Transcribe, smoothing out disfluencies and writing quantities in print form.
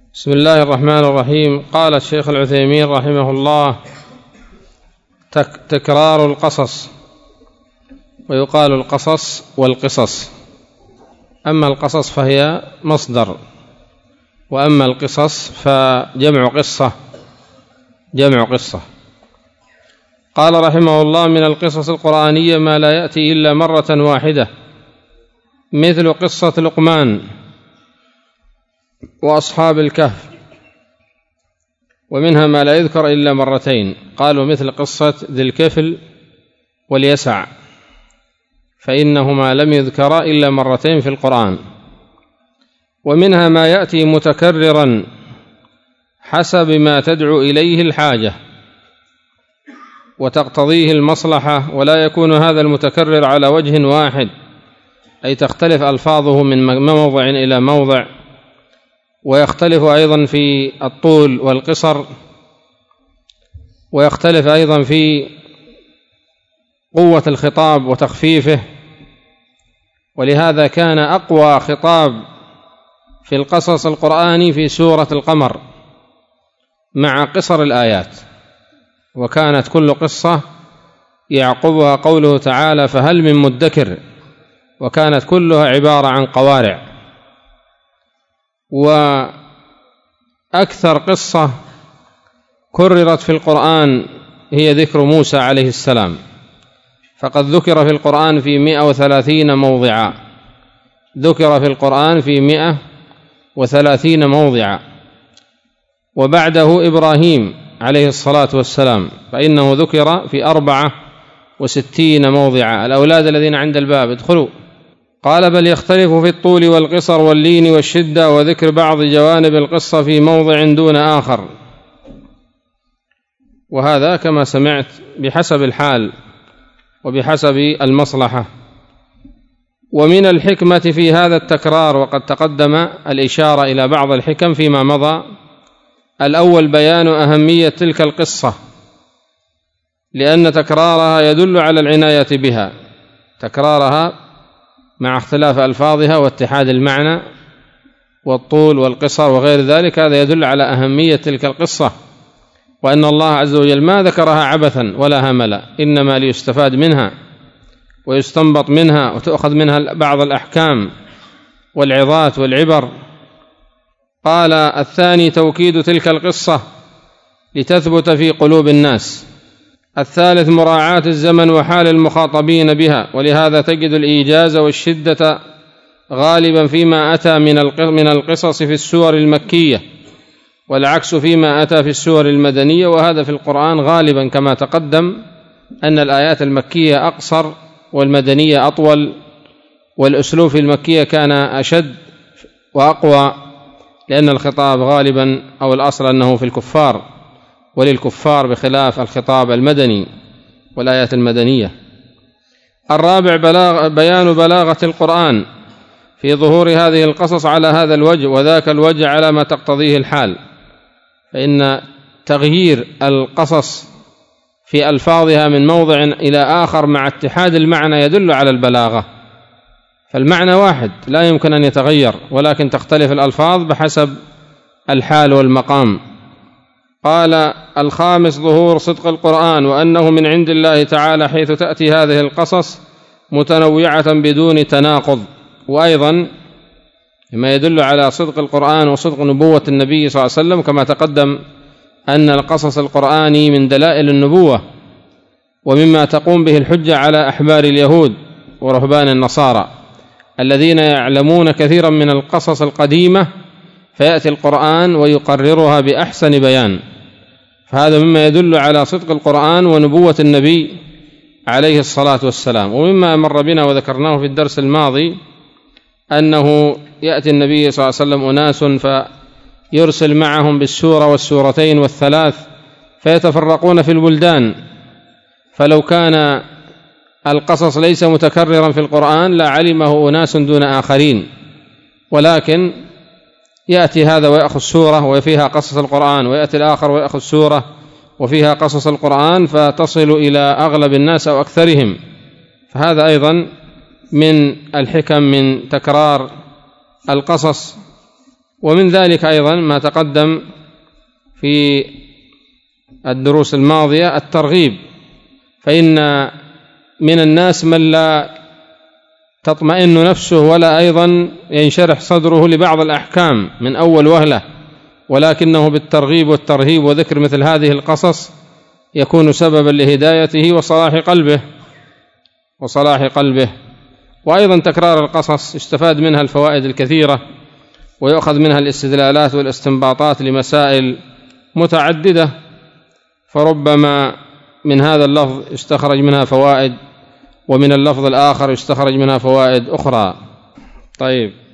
بسم الله الرحمن الرحيم. قال الشيخ العثيمين رحمه الله: تكرار القصص، ويقال القصص والقصص. أما القصص فهي مصدر، وأما القصص فجمع قصة، جمع قصة. قال رحمه الله: من القصص القرآنية ما لا يأتي إلا مرة واحدة، مثل قصة لقمان وأصحاب الكهف، ومنها ما لا يذكر إلا مرتين، قالوا مثل قصة ذي الكفل واليسع، فإنهما لم يذكرا إلا مرتين في القرآن. ومنها ما يأتي متكررا حسب ما تدعو إليه الحاجة وتقتضيه المصلحة، ولا يكون هذا المتكرر على وجه واحد، أي تختلف ألفاظه من موضع إلى موضع، ويختلف أيضا في الطول والقصر، ويختلف أيضا في قوة الخطاب وتخفيفه. ولهذا كان أقوى خطاب في القصص القرآني في سورة القمر مع قصر الآيات، وكانت كل قصة يعقبها قوله تعالى: فهل من مدكر، وكانت كلها عبارة عن قوارع. وأكثر قصة كررت في القرآن هي ذكر موسى عليه السلام، فقد ذكر في القرآن في 130 موضعا، ذكر في القرآن في 130 موضعا. وبعده إبراهيم عليه الصلاة والسلام، فإنه ذكر في 64 موضعا. الأولاد الذين عند الباب ادخلوا. قال: بل يختلف في الطول والقصر واللين والشدة، وذكر بعض جوانب القصة في موضع دون آخر، وهذا كما سمعت بحسب الحال وبحسب المصلحة. ومن الحكمة في هذا التكرار، وقد تقدم الإشارة إلى بعض الحكم فيما مضى: الأول بيان أهمية تلك القصة، لأن تكرارها يدل على العناية بها، تكرارها مع اختلاف ألفاظها واتحاد المعنى والطول والقصر وغير ذلك، هذا يدل على أهمية تلك القصة، وأن الله عز وجل ما ذكرها عبثا ولا هملا، إنما ليستفاد منها ويستنبط منها وتؤخذ منها بعض الأحكام والعظات والعبر. قال: الثاني توكيد تلك القصة لتثبت في قلوب الناس. الثالث مراعاة الزمن وحال المخاطبين بها، ولهذا تجد الإيجاز والشدة غالبا فيما أتى من القصص في السور المكية، والعكس فيما أتى في السور المدنية، وهذا في القرآن غالبا كما تقدم أن الآيات المكية أقصر والمدنية أطول، والأسلوب في المكية كان أشد وأقوى، لأن الخطاب غالبا أو الأصل أنه في الكفار وللكفار، بخلاف الخطاب المدني والآيات المدنية. الرابع بيان بلاغة القرآن في ظهور هذه القصص على هذا الوجه وذاك الوجه على ما تقتضيه الحال، فإن تغيير القصص في ألفاظها من موضع إلى آخر مع اتحاد المعنى يدل على البلاغة، فالمعنى واحد لا يمكن أن يتغير، ولكن تختلف الألفاظ بحسب الحال والمقام. قال: الخامس ظهور صدق القرآن، وأنه من عند الله تعالى، حيث تأتي هذه القصص متنوعة بدون تناقض. وأيضا ما يدل على صدق القرآن وصدق نبوة النبي صلى الله عليه وسلم، كما تقدم أن القصص القرآني من دلائل النبوة، ومما تقوم به الحجة على أحبار اليهود ورهبان النصارى الذين يعلمون كثيرا من القصص القديمة، فيأتي القرآن ويقررها بأحسن بيان، فهذا مما يدل على صدق القرآن ونبوة النبي عليه الصلاة والسلام. ومما مر بنا وذكرناه في الدرس الماضي أنه يأتي النبي صلى الله عليه وسلم أناس فيرسل معهم بالسورة والسورتين والثلاث، فيتفرقون في البلدان، فلو كان القصص ليس متكررا في القرآن لعلمه أناس دون آخرين، ولكن يأتي هذا ويأخذ سورة وفيها قصص القرآن، ويأتي الآخر ويأخذ سورة وفيها قصص القرآن، فتصل إلى أغلب الناس أو أكثرهم. فهذا أيضا من الحكم من تكرار القصص. ومن ذلك أيضا ما تقدم في الدروس الماضية الترغيب، فإن من الناس من لا تطمئن نفسه ولا أيضا ينشرح صدره لبعض الأحكام من أول وهلة، ولكنه بالترغيب والترهيب وذكر مثل هذه القصص يكون سببا لهدايته وصلاح قلبه. وأيضا تكرار القصص يستفاد منها الفوائد الكثيرة، ويؤخذ منها الاستدلالات والاستنباطات لمسائل متعددة، فربما من هذا اللفظ يستخرج منها فوائد، ومن اللفظ الآخر يستخرج منها فوائد أخرى. طيب.